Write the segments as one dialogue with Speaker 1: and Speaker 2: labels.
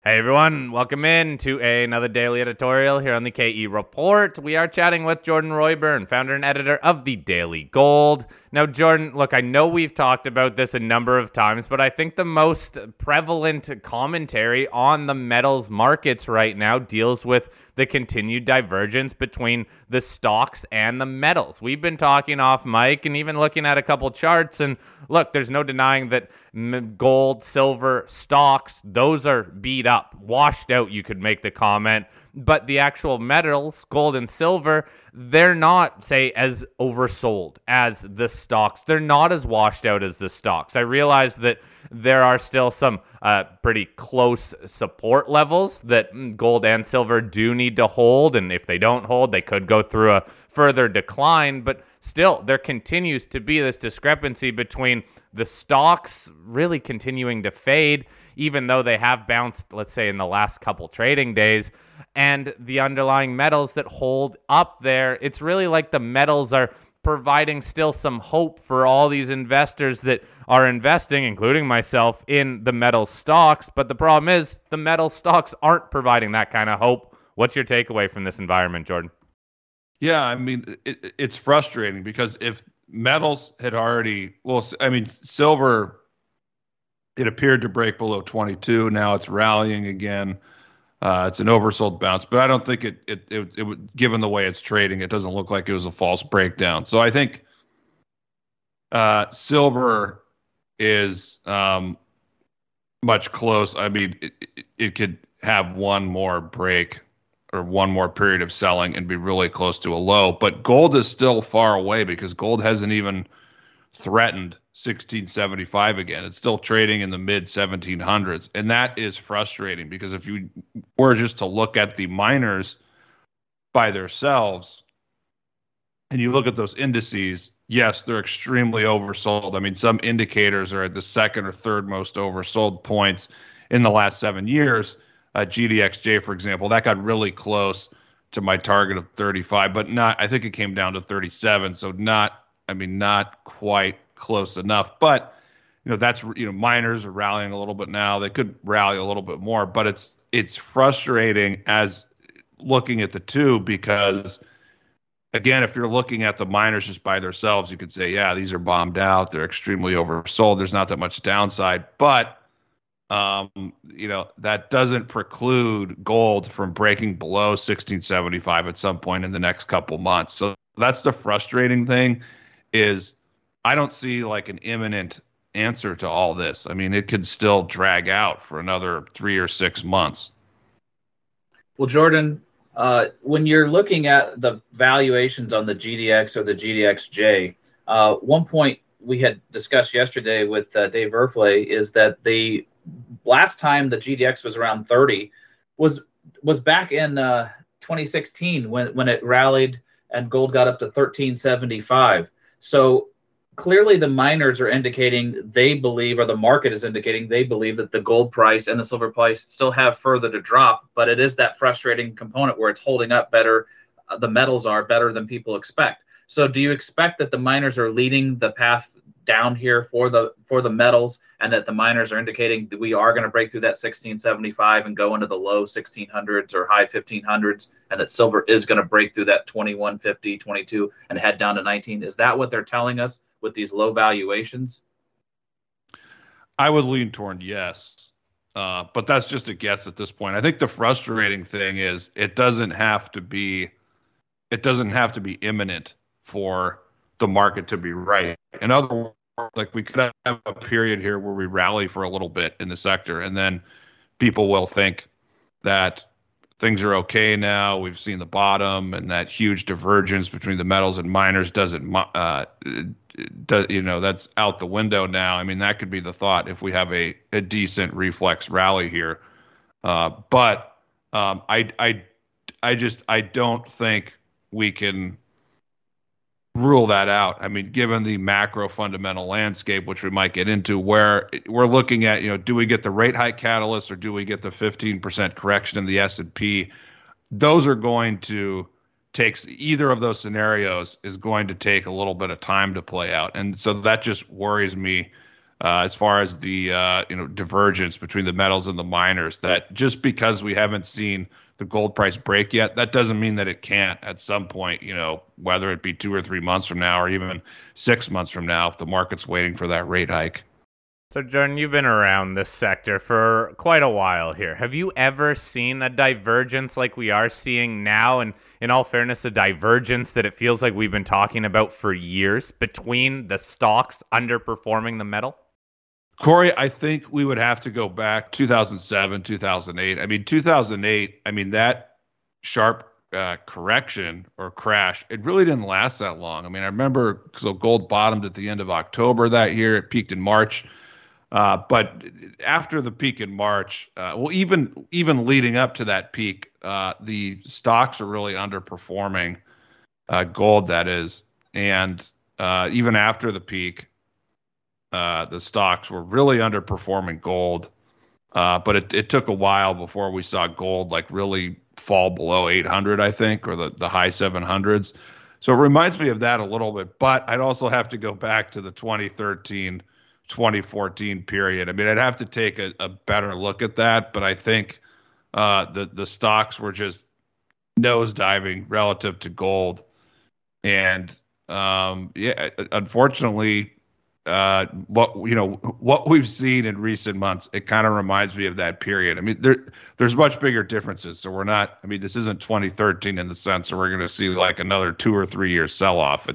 Speaker 1: Hey everyone, welcome in to another daily editorial here on the KE Report. We are chatting with Jordan Royburn, founder and editor of the Daily Gold. Now, Jordan, look, I know we've talked about this a number of times, but I think the most prevalent commentary on the metals markets right now deals with the continued divergence between the stocks and the metals. We've been talking off mic and even looking at a couple charts, and look, there's no denying that gold, silver, stocks, those are beat up, washed out, you could make the comment. But the actual metals, gold and silver, they're not, say, as oversold as the stocks. They're not as washed out as the stocks. I realize that there are still some pretty close support levels that gold and silver do need to hold. And if they don't hold, they could go through a further decline. But still, there continues to be this discrepancy between the stocks really continuing to fade, even though they have bounced, let's say, in the last couple trading days, and the underlying metals that hold up there. It's really like the metals are providing still some hope for all these investors that are investing, including myself, in the metal stocks. But the problem is the metal stocks aren't providing that kind of hope. What's your takeaway from this environment, Jordan?
Speaker 2: Yeah, I mean, it's frustrating because if metals had already, well, I mean, silver, it appeared to break below 22. Now it's rallying again. It's an oversold bounce, but I don't think it would, given the way it's trading, it doesn't look like it was a false breakdown. So I think silver is much close. I mean, it could have one more break or one more period of selling and be really close to a low. But gold is still far away because gold hasn't even threatened 1675 again. It's still trading in the mid 1700s. And that is frustrating because if you were just to look at the miners by themselves and you look at those indices, yes, they're extremely oversold. I mean, some indicators are at the second or third most oversold points in the last 7 years. GDXJ, for example, that got really close to my target of 35, but not, I think it came down to 37. So not quite close enough. But, miners are rallying a little bit now. They could rally a little bit more, but it's frustrating as looking at the two because again, if you're looking at the miners just by themselves, you could say, yeah, these are bombed out. They're extremely oversold. There's not that much downside. But, that doesn't preclude gold from breaking below 1675 at some point in the next couple months. So that's the frustrating thing is I don't see like an imminent answer to all this. I mean, it could still drag out for another 3 or 6 months.
Speaker 3: Well, Jordan, when you're looking at the valuations on the GDX or the GDXJ, one point we had discussed yesterday with Dave Erfle is that the last time the GDX was around 30 was back in 2016 when it rallied and gold got up to 1375. So clearly the miners are indicating they believe, or the market is indicating they believe, that the gold price and the silver price still have further to drop, but it is that frustrating component where it's holding up better. The metals are better than people expect. So do you expect that the miners are leading the path down here for the metals, and that the miners are indicating that we are going to break through that 1675 and go into the low 1600s or high 1500s, and that silver is going to break through that 2150, 22 and head down to 19? Is that what they're telling us with these low valuations?
Speaker 2: I would lean toward yes. But that's just a guess at this point. I think the frustrating thing is it doesn't have to be imminent for the market to be right. In other words, like we could have a period here where we rally for a little bit in the sector, and then people will think that things are okay now. We've seen the bottom, and that huge divergence between the metals and miners that's out the window now. I mean, that could be the thought if we have a decent reflex rally here. But I don't think we can rule that out. I mean, given the macro fundamental landscape, which we might get into, where we're looking at, do we get the rate hike catalyst or do we get the 15% correction in the S&P? Those are going to take, either of those scenarios is going to take a little bit of time to play out. And so that just worries me as far as the divergence between the metals and the miners. That just because we haven't seen the gold price break yet, that doesn't mean that it can't at some point. Whether it be 2 or 3 months from now, or even 6 months from now, if the market's waiting for that rate hike.
Speaker 1: So, Jordan, you've been around this sector for quite a while here. Have you ever seen a divergence like we are seeing now? And in all fairness, a divergence that it feels like we've been talking about for years between the stocks underperforming the metal?
Speaker 2: Corey, I think we would have to go back 2007, 2008. 2008, that sharp correction or crash, it really didn't last that long. I remember, so gold bottomed at the end of October that year. It peaked in March. But after the peak in March, even leading up to that peak, the stocks are really underperforming gold, that is. And even after the peak, the stocks were really underperforming gold. But it took a while before we saw gold like really fall below 800, I think, or the high 700s. So it reminds me of that a little bit. But I'd also have to go back to the 2013 2014 period. I'd have to take a better look at that, but I think the stocks were just nosediving relative to gold. And unfortunately, what we've seen in recent months, it kind of reminds me of that period. There's much bigger differences. So we're not. This isn't 2013 in the sense that we're going to see like another 2 or 3 year sell off.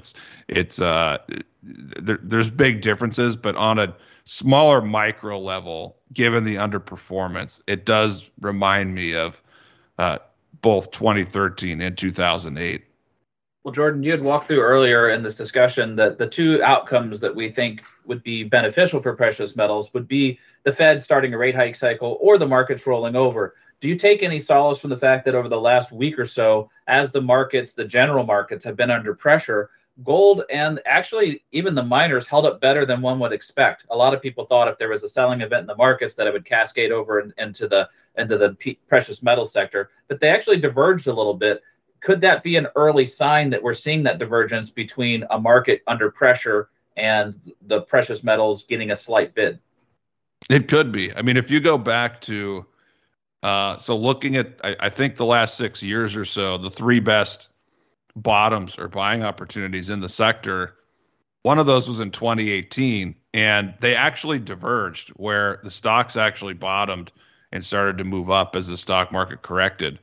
Speaker 2: There's big differences, but on a smaller micro level, given the underperformance, it does remind me of both 2013 and 2008.
Speaker 3: Well, Jordan, you had walked through earlier in this discussion that the two outcomes that we think would be beneficial for precious metals would be the Fed starting a rate hike cycle or the markets rolling over. Do you take any solace from the fact that over the last week or so, as the general markets have been under pressure, gold and actually even the miners held up better than one would expect? A lot of people thought if there was a selling event in the markets that it would cascade over into the precious metal sector, but they actually diverged a little bit. Could that be an early sign that we're seeing that divergence between a market under pressure and the precious metals getting a slight bid?
Speaker 2: It could be. If you go back to, looking at, I think the last 6 years or so, the three best bottoms or buying opportunities in the sector, one of those was in 2018, and they actually diverged where the stocks actually bottomed and started to move up as the stock market corrected.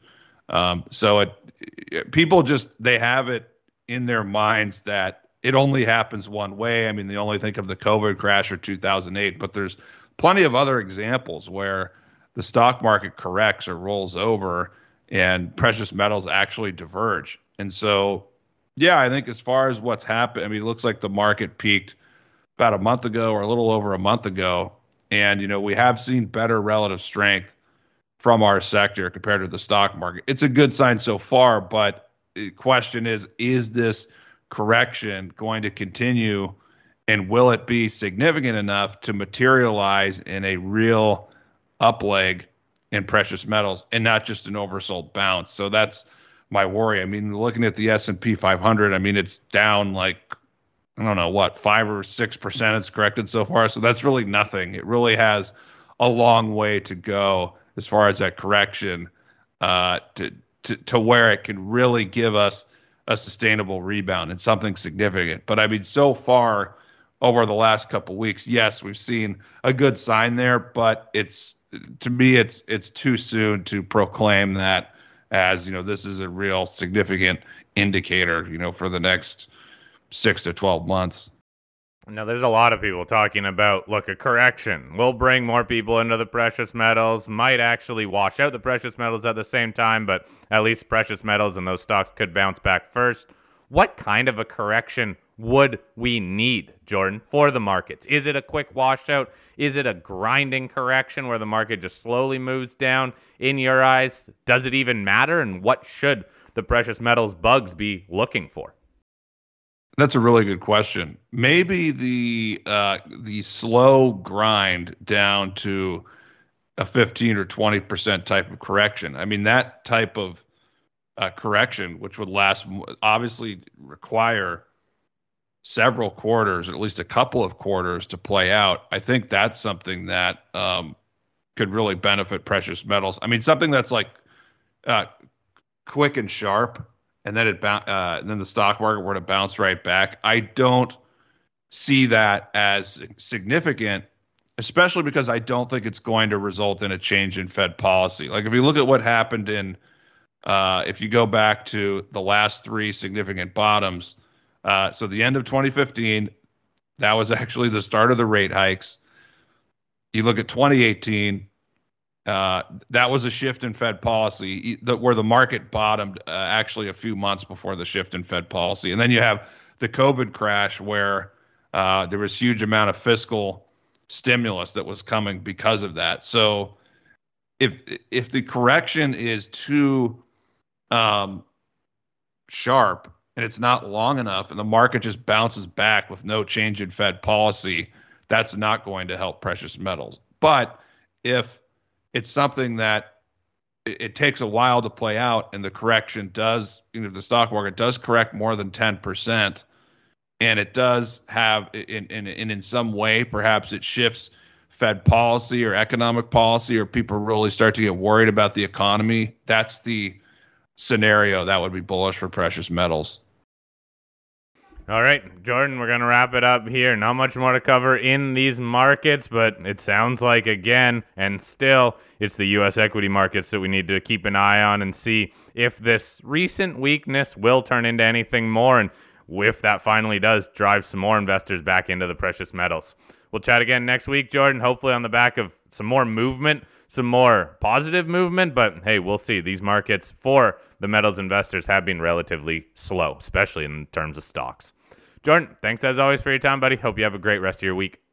Speaker 2: People they have it in their minds that it only happens one way. They only think of the COVID crash or 2008, but there's plenty of other examples where the stock market corrects or rolls over and precious metals actually diverge. And so, yeah, I think as far as what's happened, it looks like the market peaked about a month ago or a little over a month ago. And, we have seen better relative strength from our sector compared to the stock market. It's a good sign so far, but the question is this correction going to continue, and will it be significant enough to materialize in a real up leg in precious metals and not just an oversold bounce? So that's my worry. Looking at the S&P 500, it's down like, I don't know what, 5 or 6% it's corrected so far. So that's really nothing. It really has a long way to go as far as that correction to where it can really give us a sustainable rebound and something significant. But so far over the last couple of weeks, yes, we've seen a good sign there, but to me it's too soon to proclaim that as this is a real significant indicator for the next 6 to 12 months.
Speaker 1: Now, there's a lot of people talking about, look, a correction will bring more people into the precious metals, might actually wash out the precious metals at the same time, but at least precious metals and those stocks could bounce back first. What kind of a correction would we need, Jordan, for the markets? Is it a quick washout? Is it a grinding correction where the market just slowly moves down? In your eyes, does it even matter? And what should the precious metals bugs be looking for?
Speaker 2: That's a really good question. Maybe the slow grind down to a 15 or 20% type of correction. That type of correction, which would obviously require several quarters, at least a couple of quarters to play out, I think that's something that could really benefit precious metals. I mean, something that's like quick and sharp, and then then the stock market were to bounce right back. I don't see that as significant, especially because I don't think it's going to result in a change in Fed policy. Like if you look at what happened if you go back to the last three significant bottoms, so the end of 2015, that was actually the start of the rate hikes. You look at 2018, that was a shift in Fed policy where the market bottomed actually a few months before the shift in Fed policy. And then you have the COVID crash where there was huge amount of fiscal stimulus that was coming because of that. So if the correction is too sharp and it's not long enough and the market just bounces back with no change in Fed policy, that's not going to help precious metals. But if it's something that it takes a while to play out and the correction does, if the stock market does correct more than 10%, and it does have in some way, perhaps it shifts Fed policy or economic policy, or people really start to get worried about the economy, that's the scenario that would be bullish for precious metals.
Speaker 1: All right, Jordan, we're going to wrap it up here. Not much more to cover in these markets, but it sounds like, again, and still, it's the U.S. equity markets that we need to keep an eye on and see if this recent weakness will turn into anything more, and if that finally does drive some more investors back into the precious metals. We'll chat again next week, Jordan, hopefully on the back of some more movement, some more positive movement, but hey, we'll see. These markets for the metals investors have been relatively slow, especially in terms of stocks. Jordan, thanks as always for your time, buddy. Hope you have a great rest of your week.